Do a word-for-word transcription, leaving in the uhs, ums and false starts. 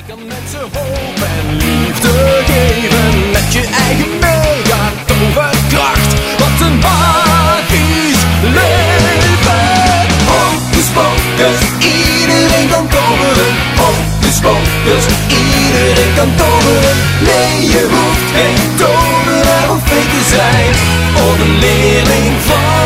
kan mensen hoop en liefde geven. Met je eigen mega toverkracht. Wat een magisch leven. Hocus pocus, iedereen kan toveren. Hocus pocus, iedereen kan toveren. Nee, je hoeft geen tovenaar of fee te zijn. Of een leerling van